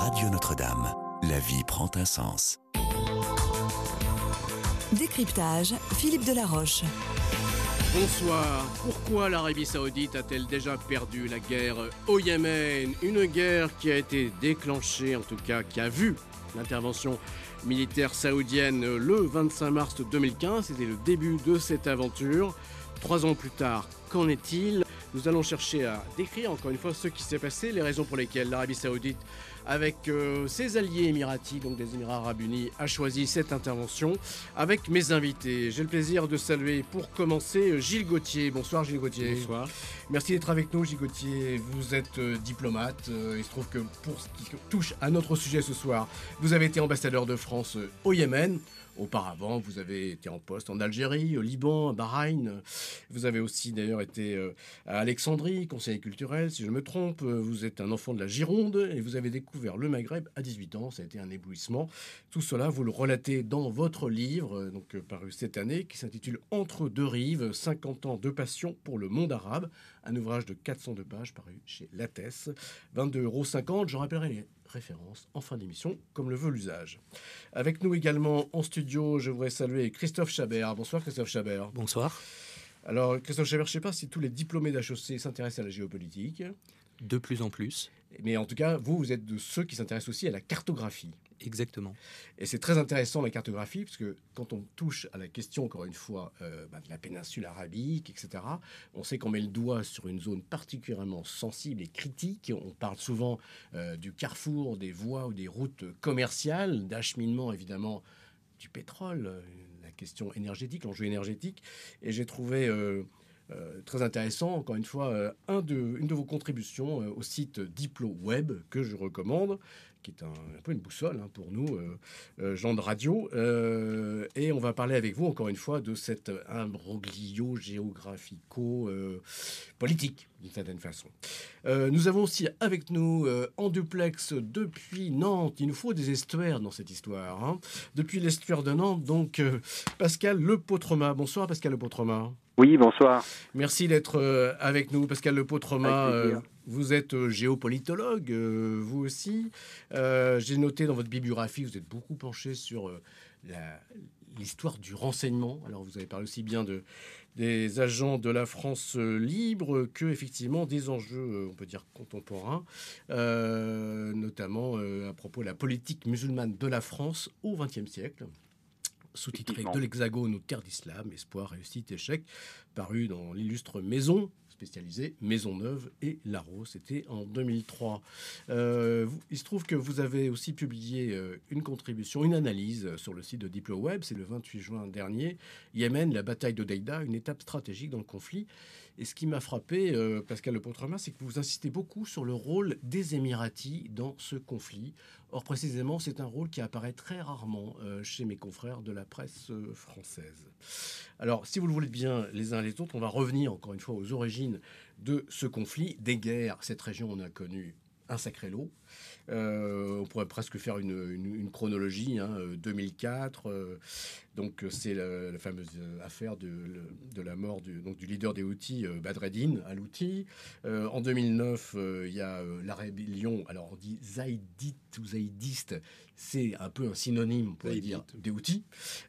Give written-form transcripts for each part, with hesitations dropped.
Radio Notre-Dame. La vie prend un sens. Décryptage, Philippe Delaroche. Bonsoir. Pourquoi l'Arabie Saoudite a-t-elle déjà perdu la guerre au Yémen? Une guerre qui a été déclenchée, en tout cas qui a vu l'intervention militaire saoudienne le 25 mars 2015. C'était le début de cette aventure. 3 ans plus tard, qu'en est-il? Nous allons chercher à décrire encore une fois ce qui s'est passé, les raisons pour lesquelles l'Arabie Saoudite, avec ses alliés émiratis, donc des Émirats Arabes Unis, a choisi cette intervention. Avec mes invités, j'ai le plaisir de saluer pour commencer Gilles Gauthier. Bonsoir Gilles Gauthier. Bonsoir. Merci d'être avec nous Gilles Gauthier. Vous êtes diplomate. Il se trouve que pour ce qui touche à notre sujet ce soir, vous avez été ambassadeur de France au Yémen. Auparavant, vous avez été en poste en Algérie, au Liban, à Bahreïn. Vous avez aussi d'ailleurs été à Alexandrie, conseiller culturel, si je me trompe. Vous êtes un enfant de la Gironde et vous avez découvert le Maghreb à 18 ans. Ça a été un éblouissement. Tout cela, vous le relatez dans votre livre, paru cette année, qui s'intitule « Entre deux rives, 50 ans de passion pour le monde arabe ». Un ouvrage de 402 pages paru chez Lattès. 22,50 €. Je rappellerai les références en fin d'émission, comme le veut l'usage. Avec nous également en studio, je voudrais saluer Christophe Chabert. Bonsoir Christophe Chabert. Bonsoir. Alors Christophe Chabert, je ne sais pas si tous les diplômés d'HEC s'intéressent à la géopolitique. De plus en plus. Mais en tout cas, vous êtes de ceux qui s'intéressent aussi à la cartographie. Exactement. Et c'est très intéressant la cartographie, parce que quand on touche à la question, encore une fois, de la péninsule arabique, etc., on sait qu'on met le doigt sur une zone particulièrement sensible et critique. On parle souvent du carrefour, des voies ou des routes commerciales, d'acheminement évidemment du pétrole, la question énergétique, l'enjeu énergétique. Et j'ai trouvé très intéressant, encore une fois, une de vos contributions au site DiploWeb, que je recommande, qui est un peu une boussole pour nous, gens de radio. Et on va parler avec vous, encore une fois, de cet imbroglio géographico-politique, d'une certaine façon. Nous avons aussi avec nous, en duplex, depuis Nantes, il nous faut des estuaires dans cette histoire. Depuis l'estuaire de Nantes, donc Pascal Lepautrema. Bonsoir Pascal Lepautrema. Oui, bonsoir. Merci d'être avec nous, Pascal Lepautrema. Vous êtes géopolitologue, vous aussi. J'ai noté dans votre bibliographie, vous êtes beaucoup penché sur l'histoire du renseignement. Alors, vous avez parlé aussi bien des agents de la France libre que, effectivement, des enjeux, on peut dire, contemporains, notamment à propos de la politique musulmane de la France au XXe siècle. Sous-titré « De l'Hexagone aux terres d'Islam, espoir, réussite, échec », paru dans l'illustre Maison, spécialisée Maison Neuve et Larose. C'était en 2003. Il se trouve que vous avez aussi publié une contribution, une analyse sur le site de DiploWeb. C'est le 28 juin dernier. Yémen, la bataille d'Hodeïda, une étape stratégique dans le conflit. Et ce qui m'a frappé, Pascal Lepautrema, c'est que vous insistez beaucoup sur le rôle des Émiratis dans ce conflit. Or, précisément, c'est un rôle qui apparaît très rarement chez mes confrères de la presse française. Alors, si vous le voulez bien, les uns et les autres, on va revenir encore une fois aux origines de ce conflit, des guerres. Cette région, on a connu un sacré lot. On pourrait presque faire une chronologie. 2004, donc c'est la fameuse affaire de la mort du leader des Houthis, Badreddin Al-Houthi. En 2009, il y a la rébellion. Alors on dit zaïdite ou zaïdiste, c'est un peu un synonyme, on pourrait dire, des Houthis,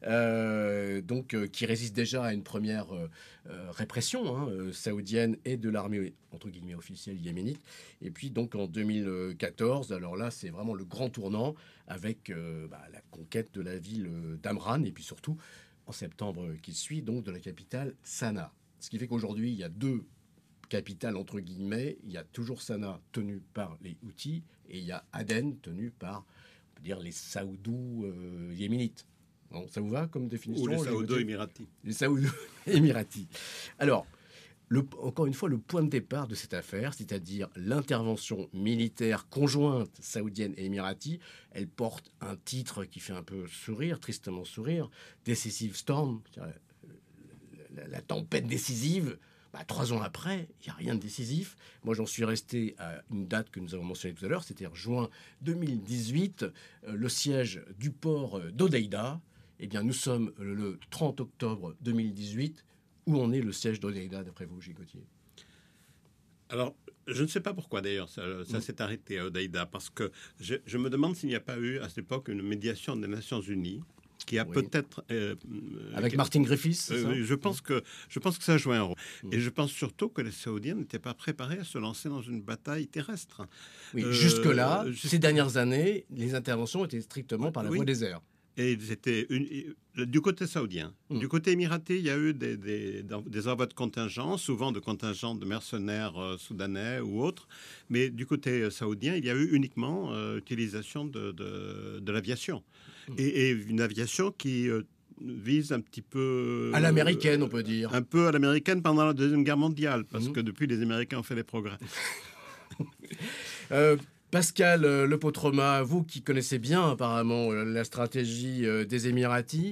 qui résiste déjà à une première répression saoudienne et de l'armée entre guillemets officielle yéménite. Et puis donc en 2014, alors là c'est vraiment le grand tournant avec la conquête de la ville d'Amran et puis surtout en septembre qui suit donc de la capitale Sanaa. Ce qui fait qu'aujourd'hui il y a 2 capitales entre guillemets. Il y a toujours Sanaa tenue par les Houthis et il y a Aden tenue par, on peut dire, les Saoudos yéménites. Bon, ça vous va comme définition? Ou les Saoudo-Émiratis. Les Saoudo-Émiratis. Alors, encore une fois, le point de départ de cette affaire, c'est-à-dire l'intervention militaire conjointe saoudienne et émirati, elle porte un titre qui fait un peu sourire, tristement sourire, Decisive Storm, la tempête décisive. 3 ans après, il n'y a rien de décisif. Moi, j'en suis resté à une date que nous avons mentionnée tout à l'heure, c'est-à-dire juin 2018, le siège du port d'Hodeïda. Eh bien, nous sommes le 30 octobre 2018. Où en est le siège d'Hodeïda, d'après vous, Gilles Gauthier? Alors, Je ne sais pas pourquoi d'ailleurs ça s'est arrêté à Hodeïda, parce que je me demande s'il n'y a pas eu à cette époque une médiation des Nations Unies qui a peut-être... avec Martin Griffiths, c'est ça? Je pense que ça joue un rôle. Et je pense surtout que les Saoudiens n'étaient pas préparés à se lancer dans une bataille terrestre. Oui, jusque-là, ces dernières années, les interventions étaient strictement par la voie des airs. Et ils étaient du côté saoudien. Du côté émiraté, il y a eu des envois de contingents, souvent de contingents de mercenaires soudanais ou autres. Mais du côté saoudien, il y a eu uniquement utilisation de l'aviation. Et une aviation qui vise un petit peu... à l'américaine, on peut dire. Un peu à l'américaine pendant la Deuxième Guerre mondiale, parce que depuis, les Américains ont fait des progrès. Pascal Lepautrema, vous qui connaissez bien apparemment la stratégie des Émiratis,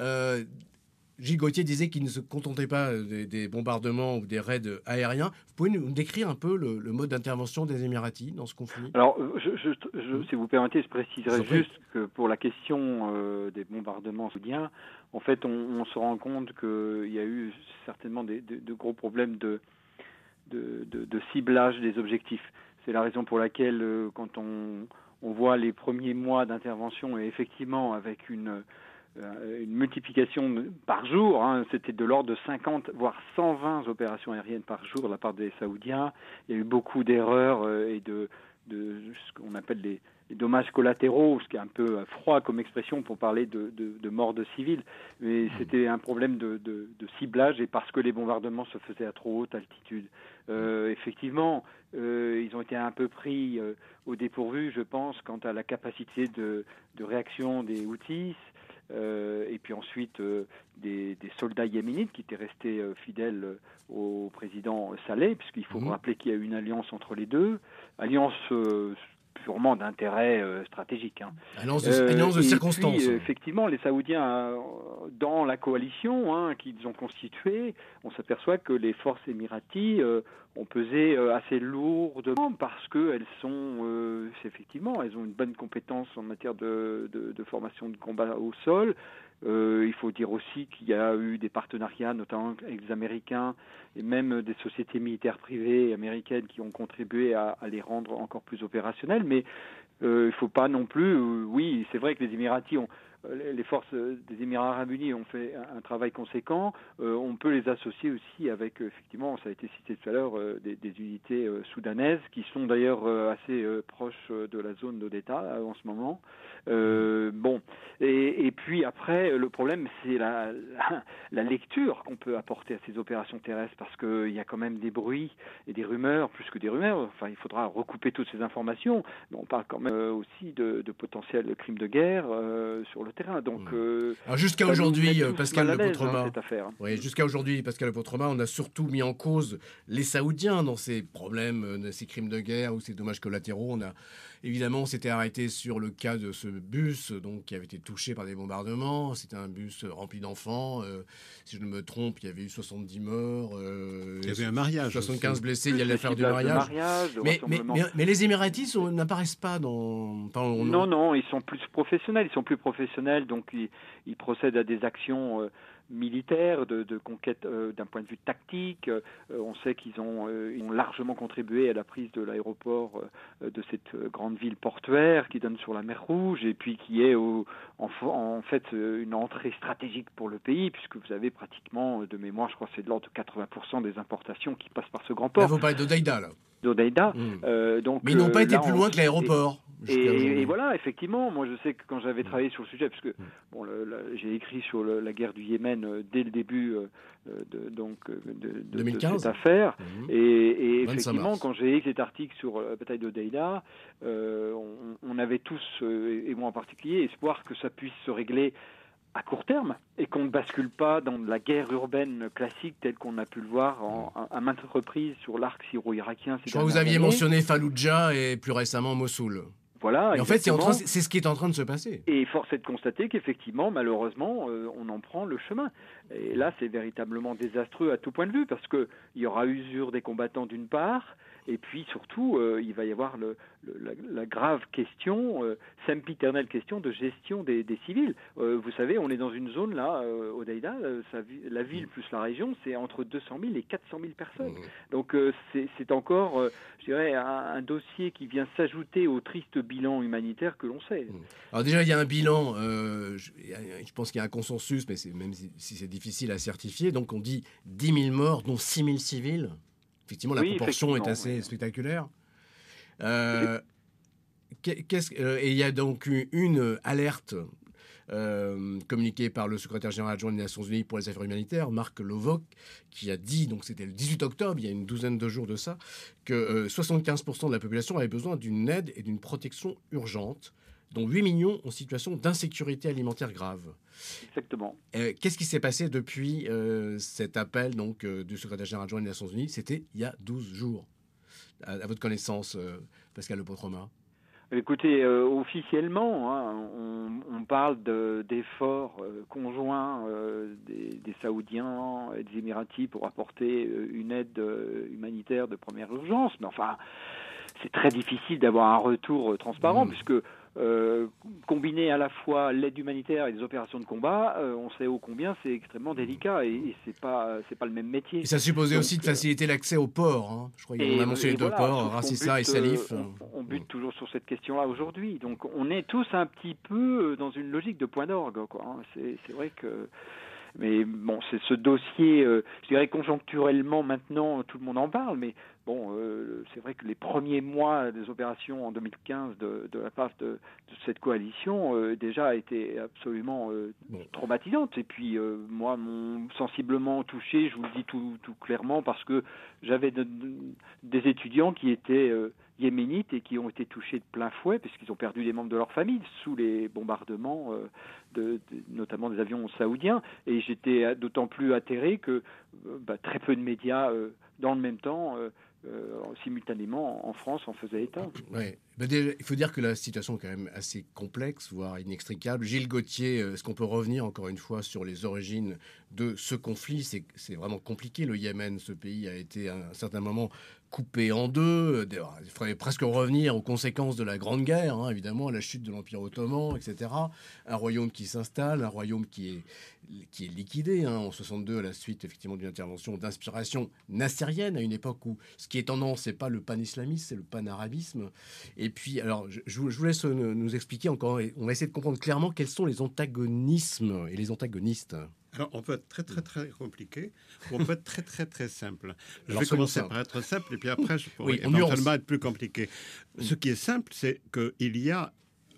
Gilles Gauthier disait qu'il ne se contentait pas des bombardements ou des raids aériens. Vous pouvez nous décrire un peu le mode d'intervention des Émiratis dans ce conflit? Alors, si vous permettez, je préciserai juste que pour la question des bombardements saoudiens, en fait, on se rend compte qu'il y a eu certainement de gros problèmes de ciblage des objectifs. C'est la raison pour laquelle, quand on voit les premiers mois d'intervention, et effectivement avec une multiplication par jour, c'était de l'ordre de 50 voire 120 opérations aériennes par jour de la part des Saoudiens. Il y a eu beaucoup d'erreurs et de ce qu'on appelle les dommages collatéraux, ce qui est un peu froid comme expression pour parler de morts de civils. Mais c'était un problème de ciblage, et parce que les bombardements se faisaient à trop haute altitude. Effectivement, ils ont été un peu pris au dépourvu, je pense, quant à la capacité de réaction des Houthis. Et puis ensuite des soldats yéménites qui étaient restés fidèles au président Saleh, puisqu'il faut rappeler qu'il y a eu une alliance entre les deux, alliance purement d'intérêt stratégique. Alliance de circonstances. Puis, effectivement, les Saoudiens, dans la coalition qu'ils ont constituée, on s'aperçoit que les forces émiraties ont pesé assez lourdement, parce qu'elles sont, effectivement, elles ont une bonne compétence en matière de formation de combat au sol. Il faut dire aussi qu'il y a eu des partenariats, notamment avec les Américains, et même des sociétés militaires privées américaines qui ont contribué à les rendre encore plus opérationnels. Mais il ne faut pas non plus... oui, c'est vrai que les Émiratis les forces des Émirats Arabes Unis ont fait un travail conséquent. On peut les associer aussi avec, effectivement, ça a été cité tout à l'heure, des unités soudanaises qui sont d'ailleurs assez proches de la zone d'Odessa en ce moment. Bon, et puis après, le problème, c'est la lecture qu'on peut apporter à ces opérations terrestres, parce qu'il y a quand même des bruits et des rumeurs, plus que des rumeurs. Enfin, il faudra recouper toutes ces informations. Mais on parle quand même aussi de potentiels crimes de guerre sur le terrain. Donc, alors jusqu'à aujourd'hui, Pascal Lepautrema, cette affaire. Oui, jusqu'à aujourd'hui, Pascal Lepautrema, on a surtout mis en cause les Saoudiens dans ces problèmes, ces crimes de guerre ou ces dommages collatéraux. Évidemment, on s'était arrêté sur le cas de ce bus qui avait été touché par des bombardements. C'était un bus rempli d'enfants. Si je ne me trompe, il y avait eu 70 morts. Il y avait un mariage. 75 aussi. blessés. Il y a l'affaire du mariage. Mais les Émiratis n'apparaissent pas dans... Non, ils sont plus professionnels. Donc, ils procèdent à des actions militaires, de conquête d'un point de vue tactique. On sait qu'ils ont largement contribué à la prise de l'aéroport de cette grande ville portuaire qui donne sur la mer Rouge, et puis qui est en fait une entrée stratégique pour le pays, puisque vous avez pratiquement, de mémoire, je crois que c'est de l'ordre de 80% des importations qui passent par ce grand port. Là, vous parlez d'Hodeïda, là. d'Hodeïda. Mais ils n'ont pas été plus loin que l'aéroport. Et voilà, effectivement, moi je sais que quand j'avais travaillé sur le sujet, parce que j'ai écrit sur la guerre du Yémen dès le début de cette affaire, et effectivement, quand j'ai écrit cet article sur la bataille d'Hodeïda, on avait tous, et moi en particulier, espoir que ça puisse se régler à court terme, et qu'on ne bascule pas dans la guerre urbaine classique telle qu'on a pu le voir à maintes reprises sur l'arc syro-irakien. Je crois que vous aviez mentionné Fallujah et plus récemment Mossoul. Voilà, et en fait, c'est ce qui est en train de se passer. Et force est de constater qu'effectivement, malheureusement, on en prend le chemin. Et là, c'est véritablement désastreux à tout point de vue, parce qu'il y aura usure des combattants d'une part, Et puis surtout, il va y avoir la grave question, sempiternelle question de gestion des civils. Vous savez, on est dans une zone là, Hodeïda, la ville plus la région, c'est entre 200 000 et 400 000 personnes. Donc c'est encore, je dirais, un dossier qui vient s'ajouter au triste bilan humanitaire que l'on sait. Alors déjà, il y a un bilan, je pense qu'il y a un consensus, mais même si c'est difficile à certifier, donc on dit 10 000 morts, dont 6 000 civils. Effectivement, la proportion est assez spectaculaire. Et il y a donc une alerte communiquée par le secrétaire général adjoint des Nations Unies pour les affaires humanitaires, Marc Lowcock, qui a dit, donc c'était le 18 octobre, il y a une douzaine de jours de ça, que 75% de la population avait besoin d'une aide et d'une protection urgente, dont 8 millions en situation d'insécurité alimentaire grave. Exactement. Qu'est-ce qui s'est passé depuis cet appel donc, du secrétaire général adjoint des Nations Unies? C'était il y a 12 jours. À votre connaissance, Pascal Le Potroma? Écoutez, officiellement, hein, on parle d'efforts conjoints des Saoudiens et des Émiratis pour apporter une aide humanitaire de première urgence. Mais enfin, c'est très difficile d'avoir un retour transparent puisque combiner à la fois l'aide humanitaire et les opérations de combat, on sait ô combien c'est extrêmement délicat et c'est pas le même métier. Et ça supposait aussi de faciliter l'accès aux ports. Hein. Je crois qu'on a mentionné deux ports, Racissa et Salif. On bute toujours sur cette question-là aujourd'hui. Donc on est tous un petit peu dans une logique de point d'orgue, quoi. Hein. C'est vrai que... Mais bon, c'est ce dossier, je dirais conjoncturellement maintenant, tout le monde en parle, mais bon, c'est vrai que les premiers mois des opérations en 2015 de la part de cette coalition déjà a été absolument traumatisante. Et puis moi, m'ont sensiblement touché, je vous le dis tout clairement, parce que j'avais des étudiants qui étaient yéménites et qui ont été touchés de plein fouet puisqu'ils ont perdu des membres de leur famille sous les bombardements notamment des avions saoudiens, et j'étais d'autant plus atterré que très peu de médias dans le même temps simultanément en France en faisaient état. Ouais. Il faut dire que la situation est quand même assez complexe, voire inextricable. Gilles Gauthier, est-ce qu'on peut revenir encore une fois sur les origines de ce conflit? C'est vraiment compliqué. Le Yémen, ce pays, a été à un certain moment coupé en deux. Il faudrait presque revenir aux conséquences de la Grande Guerre, hein, évidemment, à la chute de l'Empire ottoman, etc. Un royaume qui s'installe, un royaume qui est liquidé en 62 à la suite effectivement d'une intervention d'inspiration nassérienne à une époque où ce qui est tendance, c'est pas le pan-islamisme, c'est le pan-arabisme. Et puis, alors, je vous laisse nous expliquer encore, on va essayer de comprendre clairement quels sont les antagonismes et les antagonistes. Alors, on peut être très, très, très compliqué, ou on peut être très, très, très simple. Je vais commencer par être simple, et puis après, je pourrais éventuellement être plus compliqué. Ce qui est simple, c'est qu'il y a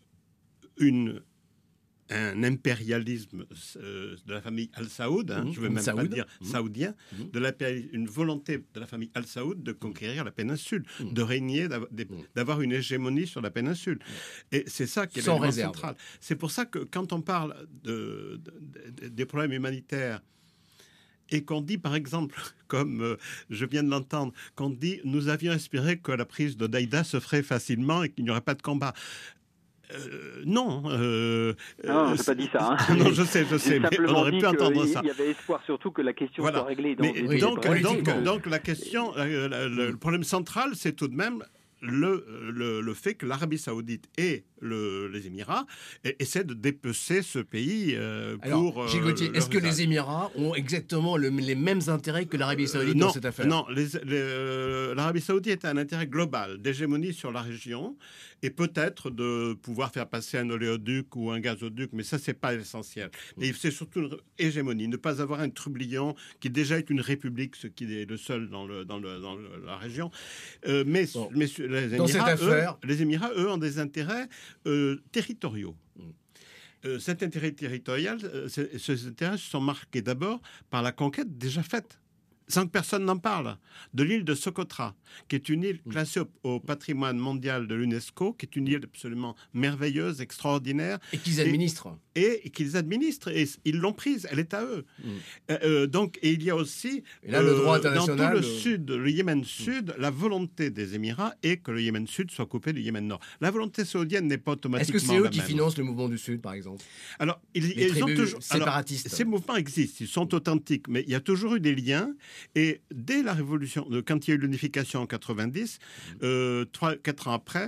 un impérialisme de la famille Al Saoud, je ne veux même pas dire saoudien, une volonté de la famille Al Saoud de conquérir la péninsule, de régner, d'avoir une hégémonie sur la péninsule. Et c'est ça qui est l'élément central. C'est pour ça que quand on parle des problèmes humanitaires, et qu'on dit, par exemple, comme je viens de l'entendre, qu'on dit « nous avions espéré que la prise d'Hodeïda se ferait facilement et qu'il n'y aurait pas de combat ». Non. Non, je n'ai pas dit ça. Hein. Non, je sais, mais on aurait pu entendre ça. Il y avait espoir surtout que la question soit réglée. Donc la question, le problème central, c'est tout de même le fait que l'Arabie Saoudite et les Émirats essaient de dépecer ce pays pour... Gilles Gauthier, est-ce que les Émirats ont exactement les mêmes intérêts que l'Arabie Saoudite dans cette affaire? Non, l'Arabie Saoudite a un intérêt global d'hégémonie sur la région et peut-être de pouvoir faire passer un oléoduc ou un gazoduc, mais ça, c'est pas l'essentiel. Mais c'est surtout une hégémonie, ne pas avoir un trublion qui déjà est une république, ce qui est le seul dans la région. Mais les Émirats, eux, ont des intérêts territoriaux. Cet intérêt territorial, ces intérêts sont marqués d'abord par la conquête déjà faite, sans que personne n'en parle, de l'île de Socotra, qui est une île classée au patrimoine mondial de l'UNESCO, qui est une île absolument merveilleuse, extraordinaire. Et qu'ils administrent. Et ils l'ont prise, elle est à eux. Donc, et il y a aussi, et là, le droit international, dans tout le sud, le Yémen Sud, la volonté des Émirats est que le Yémen Sud soit coupé du Yémen Nord. La volonté saoudienne n'est pas automatiquement Est-ce que c'est eux qui financent le mouvement du Sud, par exemple? Alors, ils ont toujours... séparatistes. Ces mouvements existent, ils sont authentiques, mais il y a toujours eu des liens Et dès la révolution, quand il y a eu l'unification en 90, 3-4 ans après,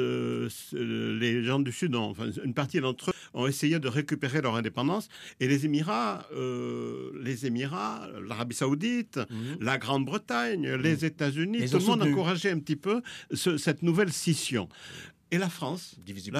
les gens du Sud, une partie d'entre eux, ont essayé de récupérer leur indépendance. Et les Émirats, l'Arabie Saoudite, la Grande-Bretagne, les États-Unis, tout le monde encourageait un petit peu cette nouvelle scission. Et la France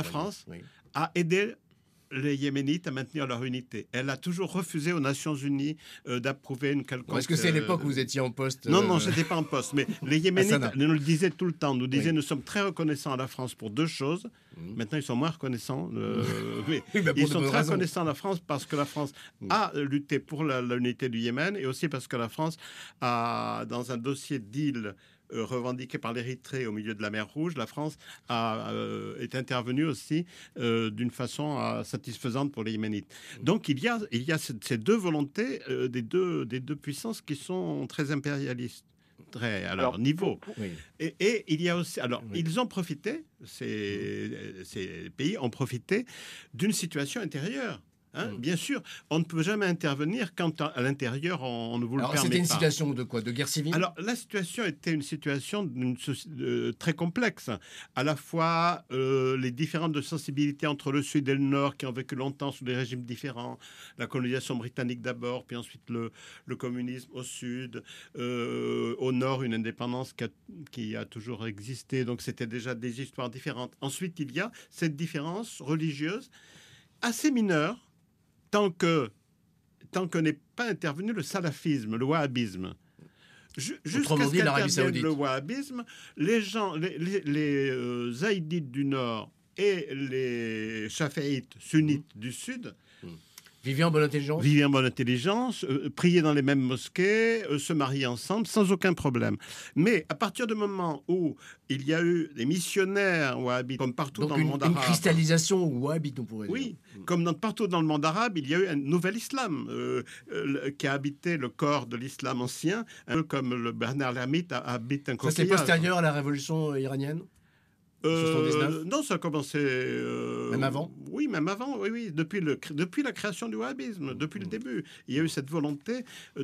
a aidé les Yéménites à maintenir leur unité. Elle a toujours refusé aux Nations Unies d'approuver une quelconque... Est-ce que c'est l'époque où vous étiez en poste Non, je n'étais pas en poste. Mais les Yéménites nous le disaient tout le temps. Nous disaient, nous sommes très reconnaissants à la France pour 2 choses. Maintenant, ils sont moins reconnaissants. Mais ils sont très reconnaissants à la France parce que la France a lutté pour l'unité du Yémen et aussi parce que la France a, dans un dossier d'île revendiqué par l'Érythrée au milieu de la mer Rouge, la France est intervenue aussi d'une façon satisfaisante pour les Yéménites. Donc il y a ces 2 volontés des deux puissances qui sont très impérialistes. À leur niveau. Et il y a aussi... Alors, ils ont profité, ces pays ont profité d'une situation intérieure. Bien sûr, on ne peut jamais intervenir quand à l'intérieur on ne vous le permet pas. C'était une situation de quoi? De guerre civile? Alors la situation était une situation très complexe. À la fois les différentes sensibilités entre le Sud et le Nord qui ont vécu longtemps sous des régimes différents. La colonisation britannique d'abord, puis ensuite le communisme au Sud. Au Nord, une indépendance qui a toujours existé. Donc c'était déjà des histoires différentes. Ensuite, il y a cette différence religieuse assez mineure, tant que n'est pas intervenu le salafisme, le wahhabisme. Jusqu'à ce qu'intervienne le wahhabisme, les gens, les zaïdites du Nord et les chaféites sunnites du Sud vivaient en bonne intelligence, priaient dans les mêmes mosquées, se mariaient ensemble sans aucun problème. Mais à partir du moment où il y a eu des missionnaires wahhabites, comme partout dans le monde arabe... une cristallisation wahhabite, on pourrait dire. Oui, comme partout dans le monde arabe, il y a eu un nouvel islam qui a habité le corps de l'islam ancien, un peu comme le Bernard l'ermite habite un coquillage. Ça, c'est postérieur à la révolution iranienne? Non, ça a commencé... même avant? Oui, même avant, oui. Depuis la création du wahhabisme, depuis le début. Il y a eu cette volonté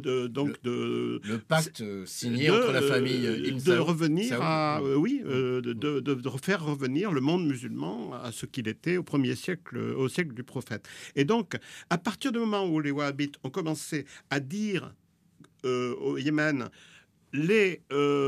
le pacte signé entre la famille de revenir de faire revenir le monde musulman à ce qu'il était au siècle du prophète. Et donc, à partir du moment où les wahhabites ont commencé à dire au Yémen... Les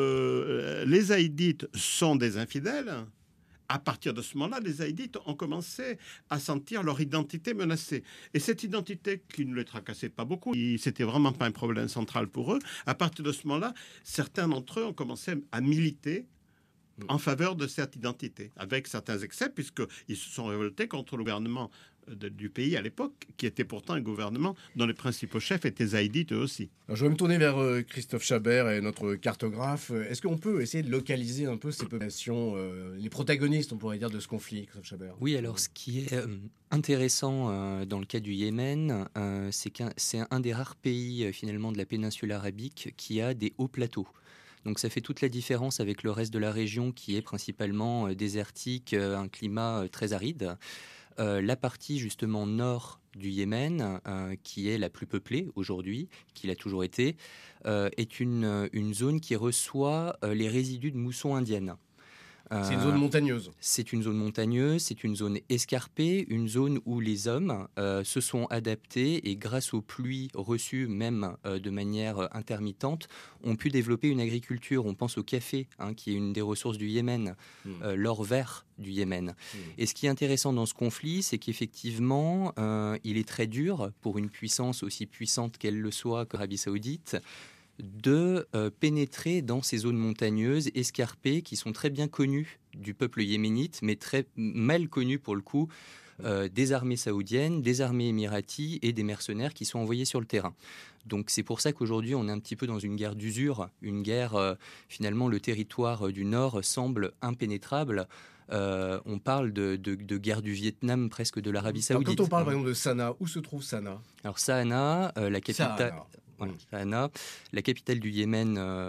zaïdites sont des infidèles. À partir de ce moment-là, les zaïdites ont commencé à sentir leur identité menacée. Et cette identité qui ne les tracassait pas beaucoup, c'était vraiment pas un problème central pour eux, à partir de ce moment-là, certains d'entre eux ont commencé à militer en faveur de cette identité, avec certains excès, puisqu'ils se sont révoltés contre le gouvernement du pays à l'époque, qui était pourtant un gouvernement dont les principaux chefs étaient zaïdites eux aussi. Alors, je vais me tourner vers Christophe Chabert et notre cartographe. Est-ce qu'on peut essayer de localiser un peu ces populations, les protagonistes, on pourrait dire, de ce conflit, Christophe Chabert? Oui, alors ce qui est intéressant dans le cas du Yémen, c'est un des rares pays finalement de la péninsule arabique qui a des hauts plateaux. Donc ça fait toute la différence avec le reste de la région qui est principalement désertique, un climat très aride. La partie justement nord du Yémen, qui est la plus peuplée aujourd'hui, qui l'a toujours été, est une zone qui reçoit les résidus de mousson indienne. C'est une zone montagneuse. C'est une zone montagneuse, c'est une zone escarpée, une zone où les hommes se sont adaptés et grâce aux pluies reçues même de manière intermittente, ont pu développer une agriculture. On pense au café, qui est une des ressources du Yémen, l'or vert du Yémen. Et ce qui est intéressant dans ce conflit, c'est qu'effectivement, il est très dur pour une puissance aussi puissante qu'elle le soit que l'Arabie Saoudite, de pénétrer dans ces zones montagneuses, escarpées, qui sont très bien connues du peuple yéménite, mais très mal connues pour le coup des armées saoudiennes, des armées émiraties et des mercenaires qui sont envoyés sur le terrain. Donc c'est pour ça qu'aujourd'hui on est un petit peu dans une guerre d'usure, une guerre, finalement le territoire du Nord semble impénétrable. On parle de guerre du Vietnam, presque de l'Arabie Saoudite. Alors, quand on parle par exemple de Sanaa, où se trouve Sanaa? Alors Sanaa, la capitale... Sanaa, la capitale du Yémen,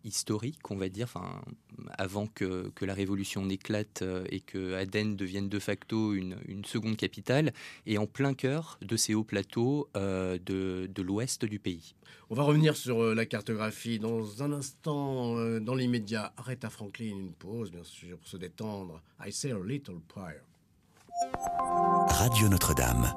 historique, on va dire, avant que la révolution n'éclate et que Aden devienne de facto une seconde capitale, et en plein cœur de ces hauts plateaux de l'ouest du pays. On va revenir sur la cartographie dans un instant. Dans l'immédiat, Aretha Franklin, une pause bien sûr pour se détendre. I Say a Little Prayer. Radio Notre-Dame.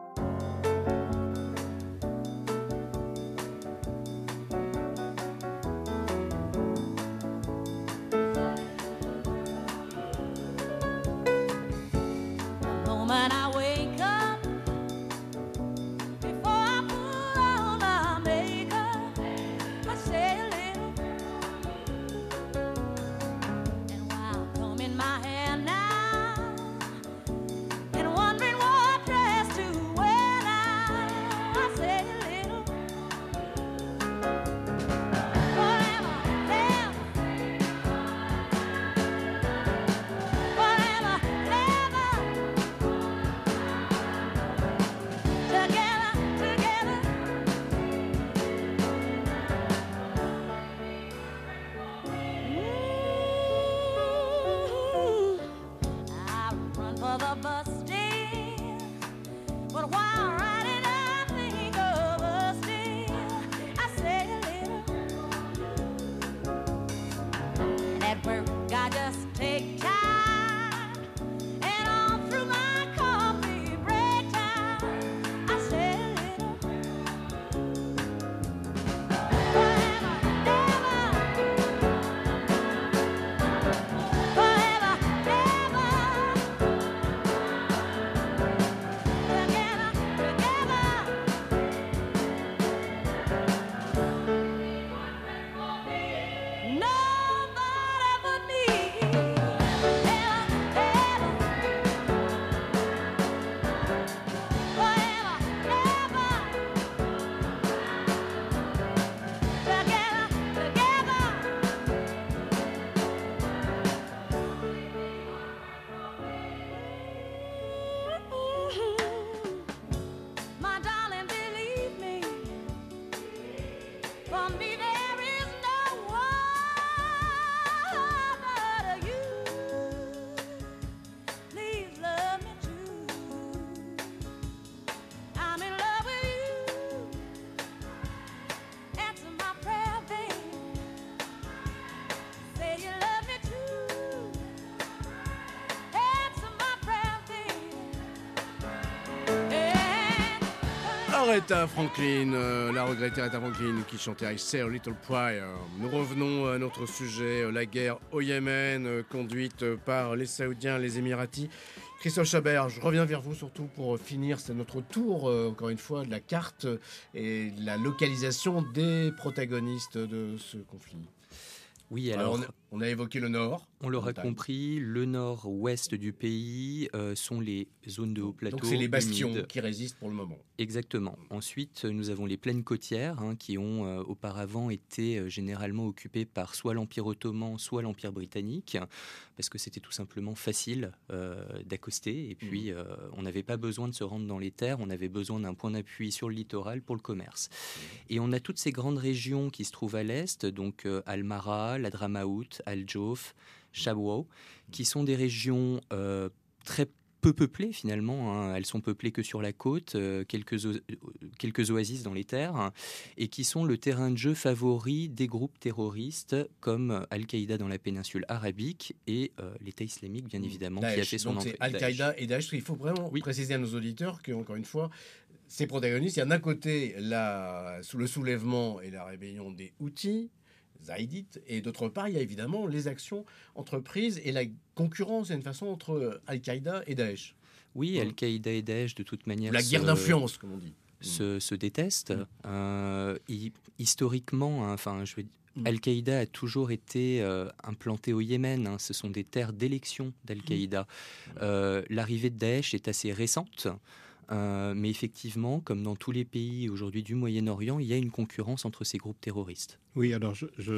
Aretha Franklin, la regrettée Aretha Franklin qui chantait I Say a Little Prayer. Nous revenons à notre sujet, la guerre au Yémen, conduite par les Saoudiens, les Émiratis. Christophe Chabert, je reviens vers vous surtout pour finir, c'est notre tour, encore une fois, de la carte et de la localisation des protagonistes de ce conflit. Oui, alors on a évoqué le nord. On l'aura compris, le nord-ouest du pays sont les zones de haut plateau. Donc c'est les bastions humides qui résistent pour le moment. Exactement. Ensuite, nous avons les plaines côtières qui ont auparavant été généralement occupées par soit l'Empire ottoman, soit l'Empire britannique, parce que c'était tout simplement facile d'accoster. Et puis, on n'avait pas besoin de se rendre dans les terres, on avait besoin d'un point d'appui sur le littoral pour le commerce. Et on a toutes ces grandes régions qui se trouvent à l'est, donc Al-Mara, l'Hadramaout, Al-Jauf, Chabwa, qui sont des régions très peu peuplées finalement. Elles sont peuplées que sur la côte, quelques oasis dans les terres, et qui sont le terrain de jeu favori des groupes terroristes comme Al-Qaïda dans la péninsule arabique et l'État islamique, bien évidemment, Daesh. qui a fait son entrée. Donc c'est Al-Qaïda et Daesh. Il faut vraiment préciser à nos auditeurs qu'encore une fois, ces protagonistes, il y a d'un côté sous le soulèvement et la rébellion des Houthis, zaïdites, et d'autre part, il y a évidemment les actions entreprises et la concurrence, d'une façon, entre Al-Qaïda et Daesh. Oui, Al-Qaïda et Daesh, de toute manière... La guerre d'influence, comme on dit. Se détestent. Historiquement, Al-Qaïda a toujours été implanté au Yémen. Ce sont des terres d'élection d'Al-Qaïda. L'arrivée de Daesh est assez récente. Mais effectivement, comme dans tous les pays aujourd'hui du Moyen-Orient, il y a une concurrence entre ces groupes terroristes. Oui, alors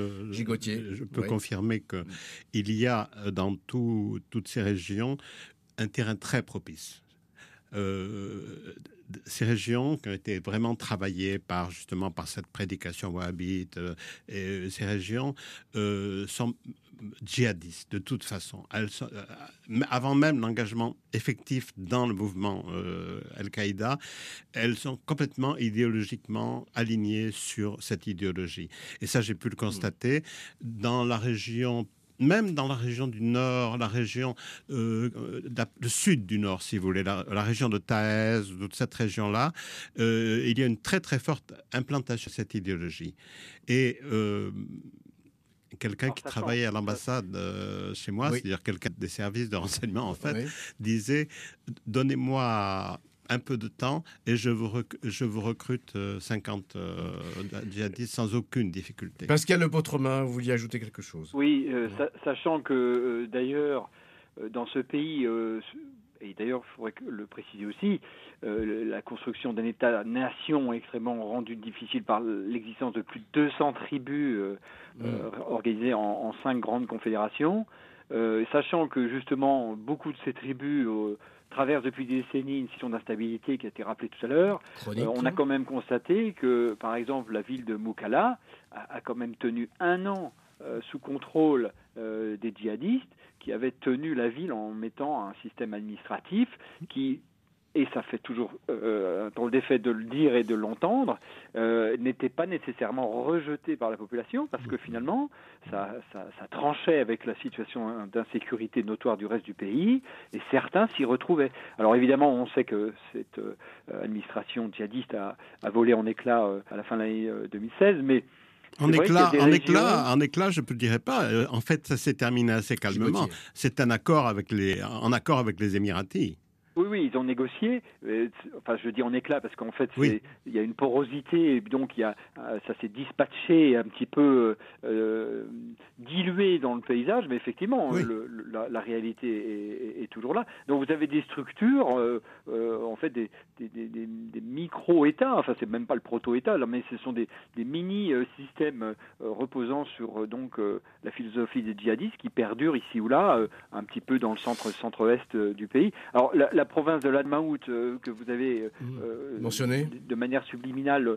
je peux confirmer qu'il y a dans toutes ces régions un terrain très propice. ces régions qui ont été vraiment travaillées justement par cette prédication wahhabite, et ces régions sont djihadistes de toute façon. Elles sont, avant même l'engagement effectif dans le mouvement Al-Qaïda, elles sont complètement idéologiquement alignées sur cette idéologie. Et ça, j'ai pu le constater dans la région. Même dans la région du Nord, la région le sud du Nord, si vous voulez, la région de Taez, toute cette région-là, il y a une très très forte implantation de cette idéologie. Et quelqu'un qui travaillait à l'ambassade chez moi, c'est-à-dire quelqu'un des services de renseignement, en fait, disait « Donnez-moi un peu de temps et je vous recrute 50 djihadistes sans aucune difficulté. » Pascal Le Potremin, vous vouliez ajouter quelque chose? Oui, sachant que d'ailleurs, dans ce pays, et d'ailleurs, il faudrait le préciser aussi, la construction d'un État-nation est extrêmement rendue difficile par l'existence de plus de 200 tribus organisées en 5 grandes confédérations. Sachant que justement, beaucoup de ces tribus traversent depuis des décennies une situation d'instabilité qui a été rappelée tout à l'heure. On a quand même constaté que, par exemple, la ville de Mukalla a quand même tenu 1 an sous contrôle des djihadistes qui avaient tenu la ville en mettant un système administratif qui, et ça fait toujours drôle d'effet de le dire et de l'entendre, n'était pas nécessairement rejeté par la population parce que finalement ça tranchait avec la situation d'insécurité notoire du reste du pays et certains s'y retrouvaient. Alors évidemment on sait que cette administration djihadiste a volé en éclats à la fin de l'année 2016, mais en éclat, je ne dirais pas. En fait, ça s'est terminé assez calmement. C'est en accord avec les Émiratis. Oui, ils ont négocié. Enfin, je dis en éclat parce qu'en fait, il y a une porosité, et donc ça s'est dispatché, un petit peu dilué dans le paysage, mais effectivement, la réalité est toujours là. Donc, vous avez des structures, en fait, des micro-États. Enfin, c'est même pas le proto-État, là, mais ce sont des mini-systèmes reposant sur la philosophie des djihadistes qui perdurent ici ou là, un petit peu dans le centre-est du pays. Alors, la province de l'Admaout que vous avez mentionné de manière subliminale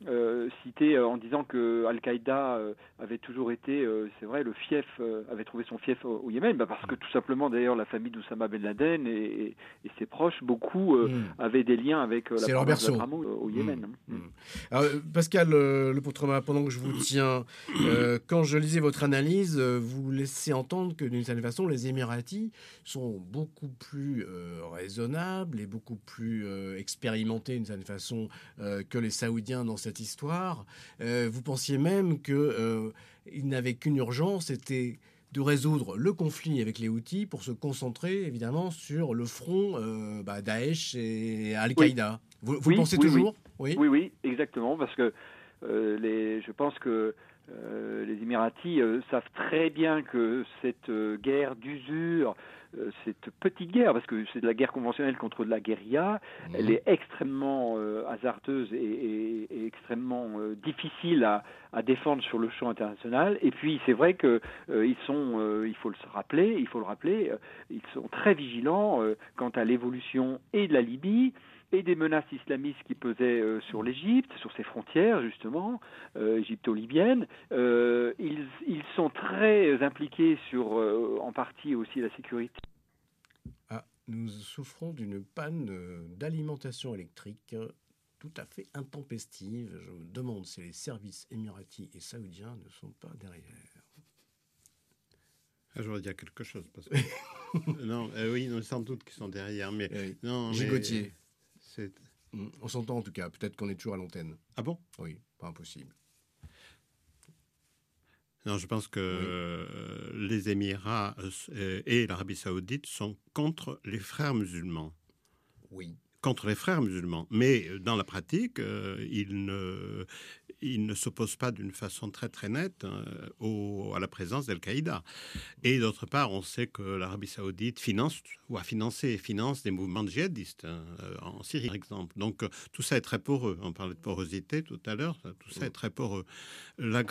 cité en disant que Al-Qaïda avait toujours été, c'est vrai, le fief, avait trouvé son fief au Yémen, parce que tout simplement, d'ailleurs, la famille d'Oussama Ben Laden et ses proches, beaucoup avaient des liens avec la province d'Al-Hamoud au Yémen. Alors, Pascal Le Potremin, pendant que je vous tiens, quand je lisais votre analyse, vous laissez entendre que d'une certaine façon, les Émiratis sont beaucoup plus raisonnables et beaucoup plus expérimentés d'une certaine façon que les Saoudiens dans cette histoire. Vous pensiez même qu'ils n'avaient qu'une urgence, c'était de résoudre le conflit avec les Houthis pour se concentrer évidemment sur le front Daesh et Al-Qaïda. Vous le pensez toujours? Oui, exactement, parce que je pense que les Émiratis savent très bien que cette guerre d'usure, cette petite guerre, parce que c'est de la guerre conventionnelle contre de la guérilla, elle est extrêmement hasardeuse et extrêmement difficile à défendre sur le champ international. Et puis c'est vrai que il faut le rappeler, ils sont très vigilants quant à l'évolution et de la Libye et des menaces islamistes qui pesaient sur l'Égypte, sur ses frontières justement, égypto-libyennes. Ils sont très impliqués sur, en partie aussi, la sécurité. Nous souffrons d'une panne d'alimentation électrique tout à fait intempestive. Je me demande si les services émiratis et saoudiens ne sont pas derrière. Je voudrais dire quelque chose. Parce que... non, sans doute qu'ils sont derrière. Mais non, Gigotier. On s'entend en tout cas. Peut-être qu'on est toujours à l'antenne. Ah bon? Oui, pas impossible. Non, je pense que les Émirats et l'Arabie Saoudite sont contre les frères musulmans. Oui. contre les frères musulmans. Mais dans la pratique, ils ne s'opposent pas d'une façon très très nette à la présence d'Al-Qaïda. Et d'autre part, on sait que l'Arabie saoudite finance des mouvements djihadistes en Syrie, par exemple. Donc tout ça est très poreux. On parlait de porosité tout à l'heure. Tout ça est très poreux. Le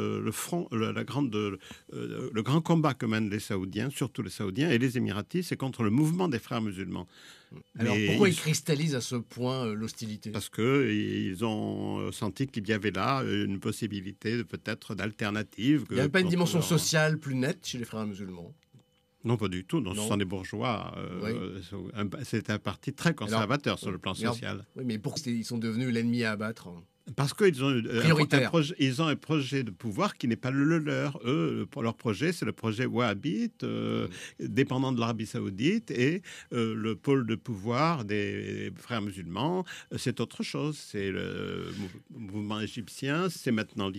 grand combat que mènent les Saoudiens, surtout les Saoudiens et les Émiratis, c'est contre le mouvement des frères musulmans. Alors pourquoi ils cristallisent à ce point l'hostilité ? Parce qu'ils ont senti qu'il y avait là une possibilité peut-être d'alternative. Il n'y avait pas une dimension sociale plus nette chez les frères musulmans ? Non, pas du tout. Non. Ce sont des bourgeois. C'est un parti très conservateur sur le plan social. Oui, mais pourquoi ils sont devenus l'ennemi à abattre ? Parce qu'ils ont un projet de pouvoir qui n'est pas le leur. Eux, leur projet, c'est le projet wahhabite, dépendant de l'Arabie saoudite, et le pôle de pouvoir des frères musulmans, c'est autre chose. C'est le mouvement égyptien, c'est maintenant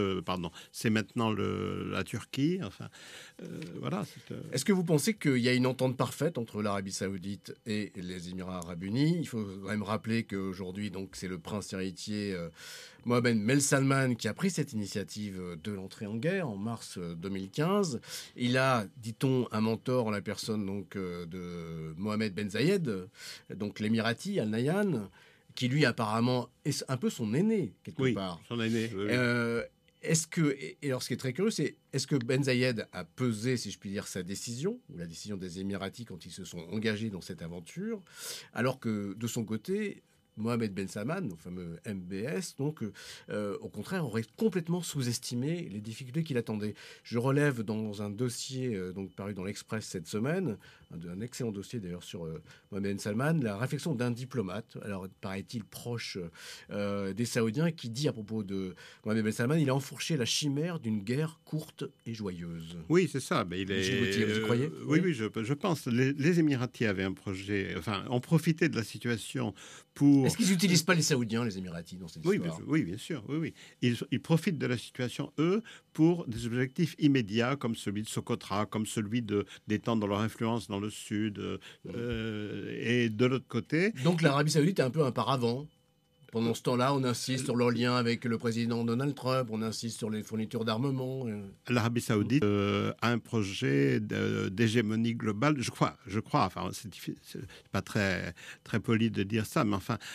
la Turquie. Enfin, voilà. Est-ce que vous pensez qu'il y a une entente parfaite entre l'Arabie saoudite et les Émirats arabes unis ? Il faut quand même rappeler qu'aujourd'hui, donc, c'est le prince héritier Mohamed Ben Salman qui a pris cette initiative de l'entrée en guerre en mars 2015. Il a, dit-on, un mentor en la personne donc, de Mohamed Ben Zayed, donc l'émirati, Al Nahyan, qui lui apparemment est un peu son aîné quelque part. Son aîné. Oui. Et alors, ce qui est très curieux, c'est est-ce que Ben Zayed a pesé, si je puis dire, sa décision, ou la décision des Émiratis quand ils se sont engagés dans cette aventure, alors que de son côté, Mohamed Ben Salman, le fameux MBS, donc, au contraire, aurait complètement sous-estimé les difficultés qu'il attendait. Je relève dans un dossier donc paru dans l'Express cette semaine, un excellent dossier d'ailleurs sur Mohamed Ben Salman, la réflexion d'un diplomate, alors paraît-il proche des Saoudiens, qui dit à propos de Mohamed Ben Salman, il a enfourché la chimère d'une guerre courte et joyeuse. Oui, c'est ça. Mais vous y croyez ? Oui, je pense. Les Émiratis avaient un projet, ont profité de la situation pour... Est-ce qu'ils n'utilisent pas les Saoudiens, les Émiratis, dans cette histoire ? Oui, bien sûr. Oui. Ils profitent de la situation, eux, pour des objectifs immédiats, comme celui de Socotra, comme celui d'étendre leur influence dans le sud. Et de l'autre côté... Donc l'Arabie saoudite est un peu un paravent. Pendant ce temps-là, on insiste sur leur lien avec le président Donald Trump, on insiste sur les fournitures d'armement. L'Arabie saoudite a un projet d'hégémonie globale, je crois. Enfin, c'est pas très, très poli de dire ça, mais enfin,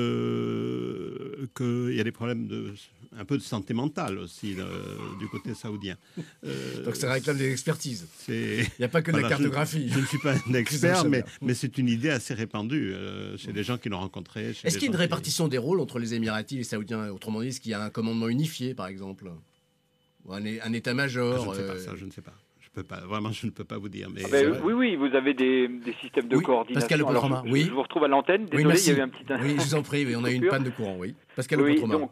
qu'il y a des problèmes un peu de santé mentale aussi du côté saoudien. Donc ça réclame des expertises. Il n'y a pas que de la cartographie. Je ne suis pas un expert, mais c'est une idée assez répandue chez les gens qui l'ont rencontré. Est-ce qu'il y a une répartition des rôles entre les Émiratis et les Saoudiens ? Autrement dit, est-ce qu'il y a un commandement unifié, par exemple ? Ou un état-major ? Je ne sais pas. Vraiment, je ne peux pas vous dire. Mais oui, vous avez des systèmes de coordination. Pascal Lepotroma, je vous retrouve à l'antenne. Désolé, il y avait un petit... Oui, je vous en prie, on a eu une panne de courant, oui. Pascal Lepotroma. Donc,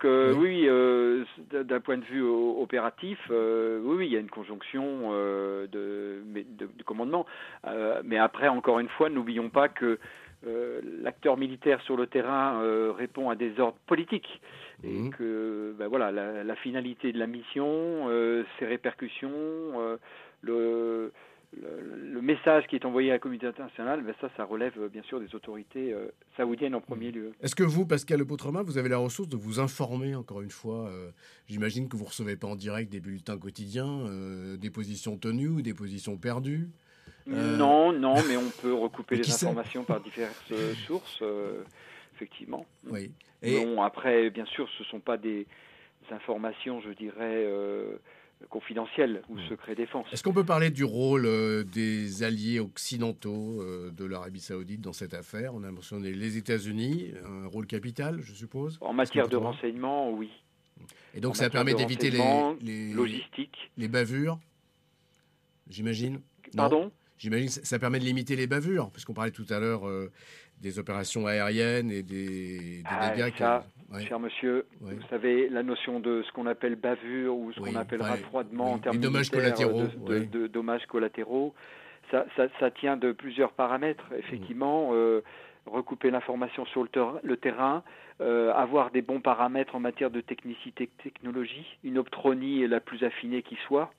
d'un point de vue opératif, il y a une conjonction de commandement. Mais après, encore une fois, n'oublions pas que l'acteur militaire sur le terrain répond à des ordres politiques et que la finalité de la mission, ses répercussions, le message qui est envoyé à la communauté internationale, ça relève bien sûr des autorités saoudiennes en premier lieu. Est-ce que vous, Pascal Lepotroma, vous avez la ressource de vous informer encore une fois j'imagine que vous ne recevez pas en direct des bulletins quotidiens, des positions tenues ou des positions perdues. Non, mais on peut recouper les informations par diverses sources, effectivement. Oui. Bon, après, bien sûr, ce ne sont pas des informations, je dirais, confidentielles ou secret défense. Est-ce qu'on peut parler du rôle des alliés occidentaux de l'Arabie saoudite dans cette affaire ? On a mentionné les États-Unis, un rôle capital, je suppose. En matière de renseignement, oui. Et donc ça permet d'éviter les logistiques, les bavures, j'imagine. Pardon ? J'imagine que ça permet de limiter les bavures, puisqu'on parlait tout à l'heure des opérations aériennes et des dégâts. Cher monsieur, vous savez, la notion de ce qu'on appelle bavure ou ce qu'on appellera froidement en termes dommages collatéraux, de dommages collatéraux, ça tient de plusieurs paramètres. Effectivement, recouper l'information sur le terrain, avoir des bons paramètres en matière de technicité, technologie, une optronie la plus affinée qui soit,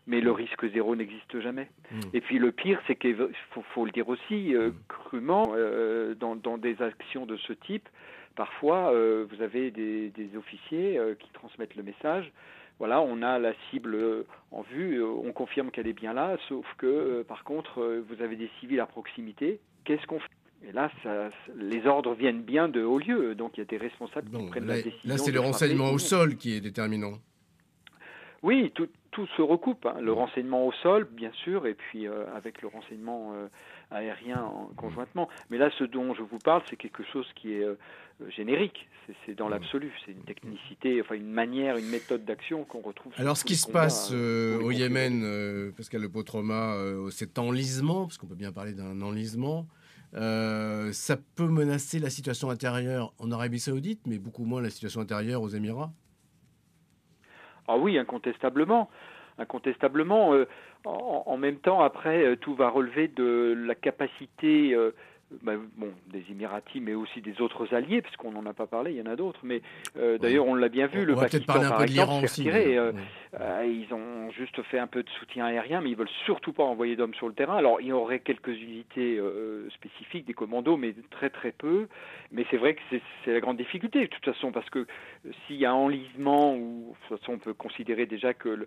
Mais le risque zéro n'existe jamais. Et puis le pire, c'est qu'il faut le dire aussi crûment, dans des actions de ce type, parfois vous avez des officiers qui transmettent le message. Voilà, on a la cible en vue, on confirme qu'elle est bien là, sauf que par contre, vous avez des civils à proximité. Qu'est-ce qu'on fait ? Et là, les ordres viennent bien de haut lieu, donc il y a des responsables qui prennent la décision. Là, c'est le renseignement au sol qui est déterminant. Oui, tout se recoupe. Le renseignement au sol, bien sûr, et puis avec le renseignement aérien conjointement. Mais là, ce dont je vous parle, c'est quelque chose qui est générique. C'est dans l'absolu. C'est une technicité, enfin une manière, une méthode d'action qu'on retrouve. Alors, ce qui se passe au Yémen, Pascal Le Potroma, cet enlisement, parce qu'on peut bien parler d'un enlisement, ça peut menacer la situation intérieure en Arabie Saoudite, mais beaucoup moins la situation intérieure aux Émirats. Ah oui, incontestablement. En même temps, après, tout va relever de la capacité des Émiratis, mais aussi des autres alliés, parce qu'on n'en a pas parlé, il y en a d'autres. Mais d'ailleurs, on l'a bien vu, le Pakistan, par exemple, s'est retiré. Ils ont juste fait un peu de soutien aérien, mais ils veulent surtout pas envoyer d'hommes sur le terrain. Alors, il y aurait quelques unités spécifiques, des commandos, mais très très peu. Mais c'est vrai que c'est la grande difficulté, de toute façon, parce que s'il y a enlisement, ou de toute façon, on peut considérer déjà que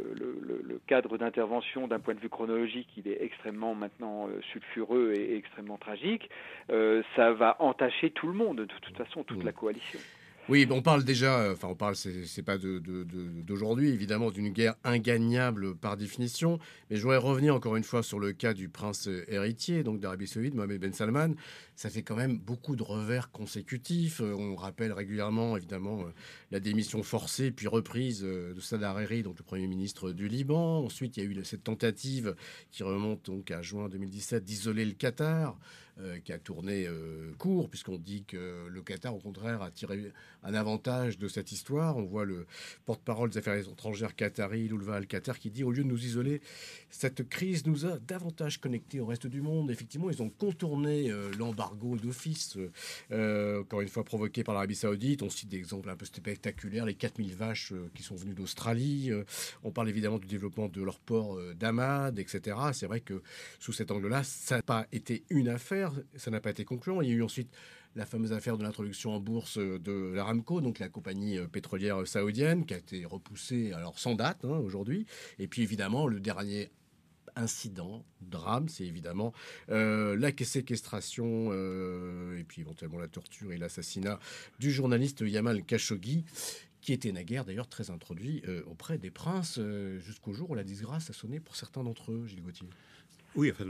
le cadre d'intervention, d'un point de vue chronologique, il est extrêmement maintenant sulfureux et extrêmement tragique. Ça va entacher tout le monde, de toute façon, toute la coalition. Oui, on parle déjà, c'est pas d'aujourd'hui, évidemment, d'une guerre ingagnable par définition, mais je voudrais revenir encore une fois sur le cas du prince héritier, donc d'Arabie Saoudite, Mohammed Ben Salman. Ça fait quand même beaucoup de revers consécutifs. On rappelle régulièrement, évidemment, la démission forcée puis reprise de Saad Hariri, donc le Premier ministre du Liban. Ensuite, il y a eu cette tentative qui remonte donc à juin 2017 d'isoler le Qatar, qui a tourné court, puisqu'on dit que le Qatar, au contraire, a tiré un avantage de cette histoire. On voit le porte-parole des affaires étrangères qatari, Loulva Al-Qatar, qui dit, au lieu de nous isoler, cette crise nous a davantage connectés au reste du monde. Effectivement, ils ont contourné l'embargo d'office, encore une fois provoqué par l'Arabie Saoudite. On cite des exemples un peu spectaculaires, les 4000 vaches qui sont venues d'Australie. On parle évidemment du développement de leur port d'Hamad, etc. C'est vrai que sous cet angle-là, ça n'a pas été une affaire, ça n'a pas été concluant. Il y a eu ensuite la fameuse affaire de l'introduction en bourse de l'Aramco, donc la compagnie pétrolière saoudienne, qui a été repoussée, alors sans date aujourd'hui. Et puis évidemment, le dernier incident, drame, c'est évidemment la séquestration et puis éventuellement la torture et l'assassinat du journaliste Yamal Khashoggi, qui était naguère d'ailleurs très introduit auprès des princes, jusqu'au jour où la disgrâce a sonné pour certains d'entre eux, Gilles Gauthier. Oui, enfin,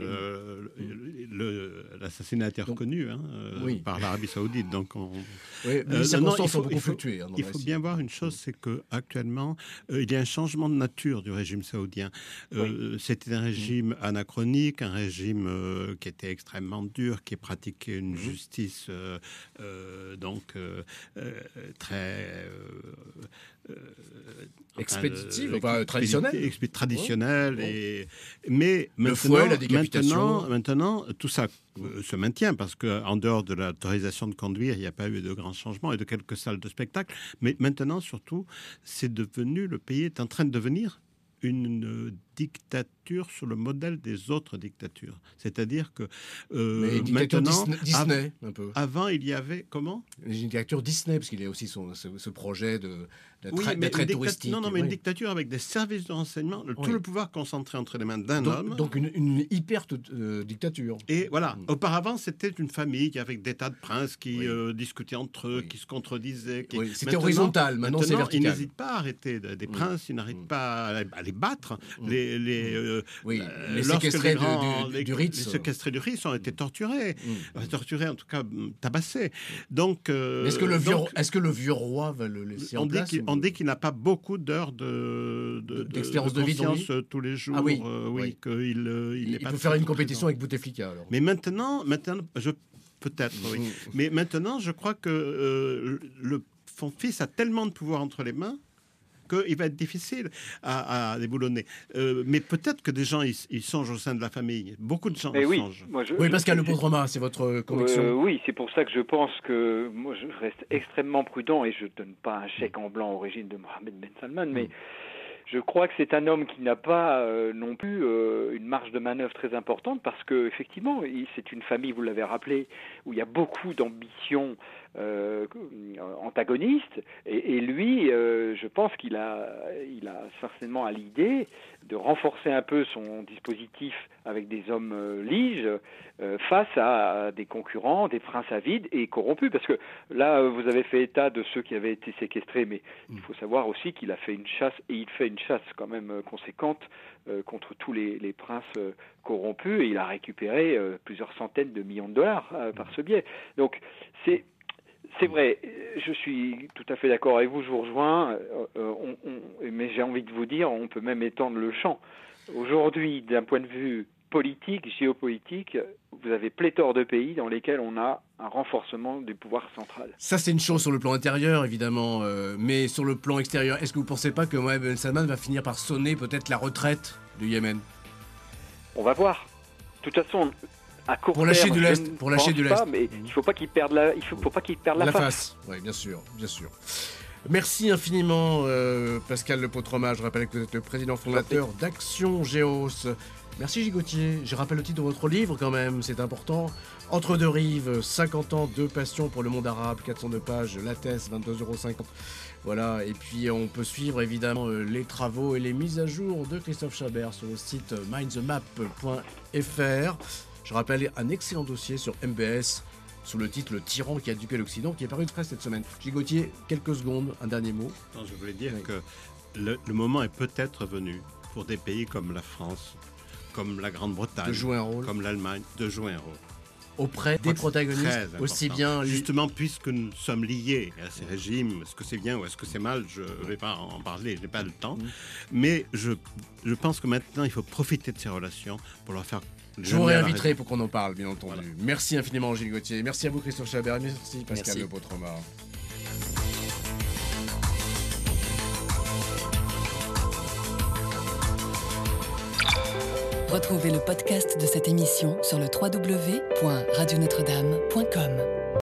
l'assassinat a été reconnu par l'Arabie Saoudite. Donc les circonstances ont beaucoup fluctué. Il faut bien voir une chose, c'est qu'actuellement, il y a un changement de nature du régime saoudien. C'était un régime anachronique, un régime qui était extrêmement dur, qui pratiquait une justice très... expéditive, traditionnelle. Mais maintenant, tout ça se maintient parce qu'en dehors de l'autorisation de conduire, il n'y a pas eu de grands changements et de quelques salles de spectacle. Mais maintenant, surtout, le pays est en train de devenir une dictature sur le modèle des autres dictatures. C'est-à-dire que maintenant... Disney, un peu. Avant, il y avait... Comment ? Une dictature Disney, parce qu'il y a aussi ce projet d'être très touristique. Non, mais une dictature avec des services de renseignement, tout le pouvoir concentré entre les mains d'un homme. Donc une hyper-dictature. Et voilà. Auparavant, c'était une famille avec des tas de princes qui discutaient entre eux, qui se contredisaient. C'était horizontal, maintenant c'est vertical. Ils n'hésitent pas à arrêter des princes, ils n'arrêtent pas à les battre. Les séquestrés du Ritz. Les séquestrés du Ritz ont été torturés. Torturés, en tout cas, tabassés. Donc, est-ce que le vieux roi va le laisser en place? On dit qu'il n'a pas beaucoup d'heures d'expérience de conscience tous les jours. Ah oui. Il peut faire une compétition avec Bouteflika, alors. Mais maintenant, peut-être, oui. Mais maintenant, je crois que son fils a tellement de pouvoir entre les mains qu'il va être difficile à déboulonner. Mais peut-être que des gens, ils songent au sein de la famille. Beaucoup de gens songent. Pascal Le Potroma, c'est votre conviction. Oui, c'est pour ça que je pense que moi, je reste extrêmement prudent et je ne donne pas un chèque en blanc au régime de Mohammed Ben Salman, mais Je crois que c'est un homme qui n'a pas non plus une marge de manœuvre très importante parce que effectivement, c'est une famille, vous l'avez rappelé, où il y a beaucoup d'ambitions antagonistes. Et lui, je pense qu'il a certainement à l'idée de renforcer un peu son dispositif avec des hommes liges face à des concurrents, des princes avides et corrompus. Parce que là, vous avez fait état de ceux qui avaient été séquestrés, mais il faut savoir aussi qu'il a fait une chasse, et il fait une chasse quand même conséquente contre tous les princes corrompus, et il a récupéré plusieurs centaines de millions de dollars par ce biais. Donc c'est vrai, je suis tout à fait d'accord avec vous, je vous rejoins, mais j'ai envie de vous dire, on peut même étendre le champ. Aujourd'hui, d'un point de vue politique, géopolitique, vous avez pléthore de pays dans lesquels on a un renforcement du pouvoir central. Ça, c'est une chose sur le plan intérieur, évidemment, mais sur le plan extérieur, est-ce que vous ne pensez pas que Mohamed Ben Salman va finir par sonner peut-être la retraite du Yémen ? On va voir. De toute façon, à court pour lâcher terme, de l'Est, pour lâcher de l'Est. Mais il faut pas qu'il perde la face. Oui, bien sûr, bien sûr. Merci infiniment, Pascal Le Potrema. Je rappelle que vous êtes le président fondateur d'Action Géos. Merci Gilles Gauthier. Je rappelle le titre de votre livre quand même, c'est important. Entre deux rives, 50 ans de passion pour le monde arabe, 402 pages, Lattès, 22,50 €. Voilà, et puis on peut suivre évidemment les travaux et les mises à jour de Christophe Chabert sur le site mindthemap.fr. Je rappelle un excellent dossier sur MBS sous le titre « Le tyran qui a dupé l'Occident » qui est paru de presse cette semaine. Gilles Gauthier, quelques secondes, un dernier mot. Non, je voulais dire que le moment est peut-être venu pour des pays comme la France, comme la Grande-Bretagne, de jouer un rôle, comme l'Allemagne, de jouer un rôle. Auprès des protagonistes, aussi bien... Justement, puisque nous sommes liés à ces régimes, est-ce que c'est bien ou est-ce que c'est mal, je ne vais pas en parler, je n'ai pas le temps. Mais je pense que maintenant, il faut profiter de ces relations pour leur faire... Je vous réinviterai pour qu'on en parle, bien entendu. Voilà. Merci infiniment, Gilles Gauthier. Merci à vous, Christophe Chabert. Merci, Pascal Le Potrema. Retrouvez le podcast de cette émission sur le www.radionotre-dame.com.